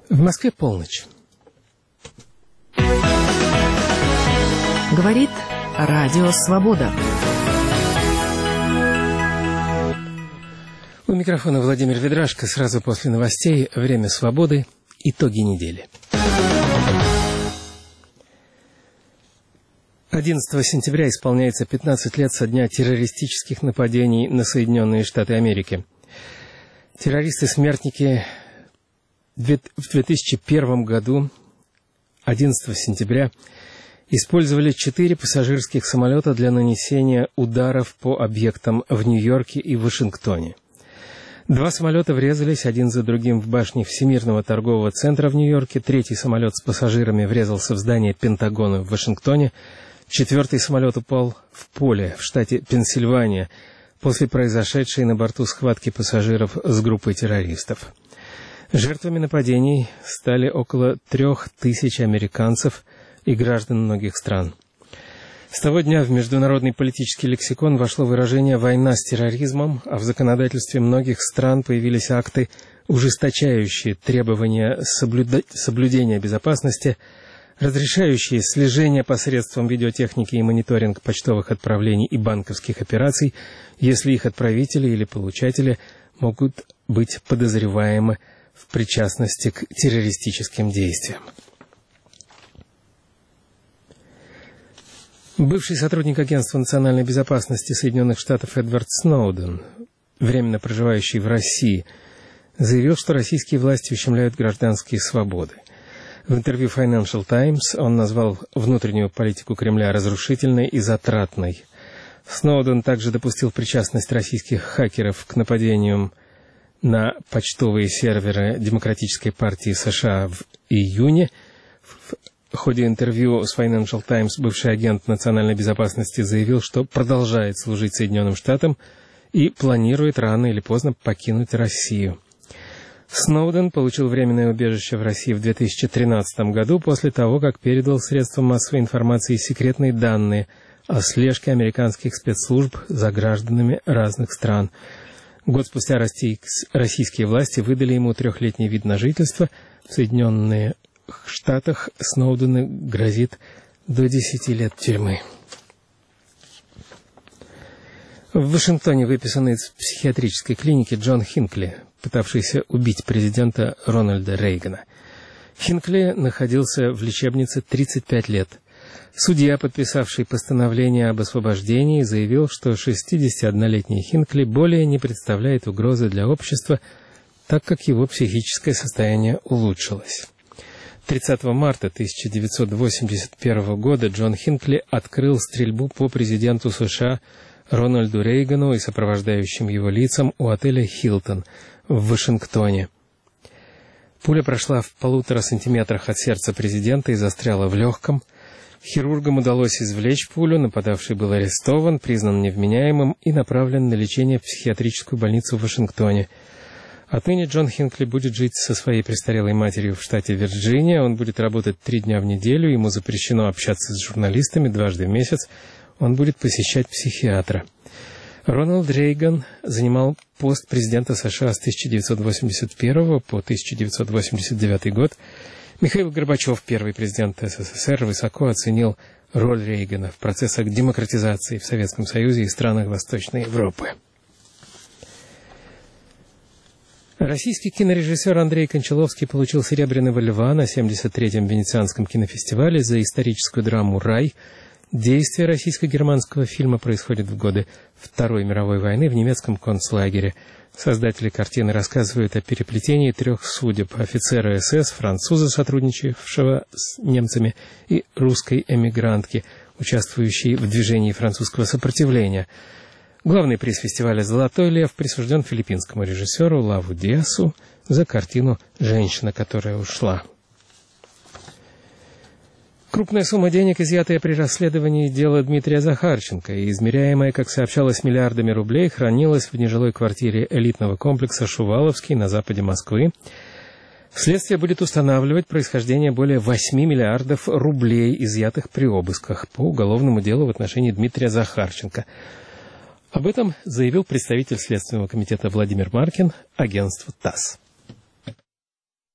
В Москве полночь. Говорит Радио Свобода. У микрофона Владимир Ведрашко. Сразу после новостей «Время свободы». Итоги недели. 11 сентября исполняется 15 лет со дня террористических нападений на Соединенные Штаты Америки. Террористы-смертники в 2001 году, 11 сентября, использовали 4 пассажирских самолета для нанесения ударов по объектам в Нью-Йорке и Вашингтоне. 2 самолета врезались один за другим в башни Всемирного торгового центра в Нью-Йорке, 3-й самолет с пассажирами врезался в здание Пентагона в Вашингтоне, 4-й самолет упал в поле в штате Пенсильвания после произошедшей на борту схватки пассажиров с группой террористов. Жертвами нападений стали около 3000 американцев и граждан многих стран. С того дня в международный политический лексикон вошло выражение «война с терроризмом», а в законодательстве многих стран появились акты, ужесточающие требования соблюдения безопасности, разрешающие слежение посредством видеотехники и мониторинг почтовых отправлений и банковских операций, если их отправители или получатели могут быть подозреваемы в причастности к террористическим действиям. Бывший сотрудник Агентства национальной безопасности Соединенных Штатов Эдвард Сноуден, временно проживающий в России, заявил, что российские власти ущемляют гражданские свободы. В интервью Financial Times он назвал внутреннюю политику Кремля разрушительной и затратной. Сноуден также допустил причастность российских хакеров к нападениям на почтовые серверы Демократической партии США в июне. В ходе интервью с Financial Times бывший агент национальной безопасности заявил, что продолжает служить Соединенным Штатам и планирует рано или поздно покинуть Россию. Сноуден получил временное убежище в России в 2013 году после того, как передал средствам массовой информации секретные данные о слежке американских спецслужб за гражданами разных стран. Год спустя российские власти выдали ему 3-летний вид на жительство. В Соединенных Штатах Сноудену грозит до 10 лет тюрьмы. В Вашингтоне выписан из психиатрической клиники Джон Хинкли, пытавшийся убить президента Рональда Рейгана. Хинкли находился в лечебнице 35 лет. Судья, подписавший постановление об освобождении, заявил, что 61-летний Хинкли более не представляет угрозы для общества, так как его психическое состояние улучшилось. 30 марта 1981 года Джон Хинкли открыл стрельбу по президенту США Рональду Рейгану и сопровождающим его лицам у отеля «Хилтон» в Вашингтоне. Пуля прошла в 1,5 сантиметрах от сердца президента и застряла в легком. Хирургам удалось извлечь пулю, нападавший был арестован, признан невменяемым и направлен на лечение в психиатрическую больницу в Вашингтоне. Отныне Джон Хинкли будет жить со своей престарелой матерью в штате Вирджиния. Он будет работать 3 дня в неделю, ему запрещено общаться с журналистами 2 раза в месяц. Он будет посещать психиатра. Рональд Рейган занимал пост президента США с 1981 по 1989 год. Михаил Горбачев, первый президент СССР, высоко оценил роль Рейгана в процессах демократизации в Советском Союзе и странах Восточной Европы. Российский кинорежиссер Андрей Кончаловский получил «Серебряного льва» на 73-м Венецианском кинофестивале за историческую драму «Рай». Действие российско-германского фильма происходит в годы Второй мировой войны в немецком концлагере. Создатели картины рассказывают о переплетении 3 судеб: офицера СС, француза, сотрудничавшего с немцами, и русской эмигрантки, участвующей в движении французского сопротивления. Главный приз фестиваля «Золотой лев» присужден филиппинскому режиссеру Лаву Диасу за картину «Женщина, которая ушла». Крупная сумма денег, изъятая при расследовании дела Дмитрия Захарченко и измеряемая, как сообщалось, миллиардами рублей, хранилась в нежилой квартире элитного комплекса «Шуваловский» на западе Москвы. Следствие будет устанавливать происхождение более 8 миллиардов рублей, изъятых при обысках, по уголовному делу в отношении Дмитрия Захарченко. Об этом заявил представитель Следственного комитета Владимир Маркин агентству ТАСС.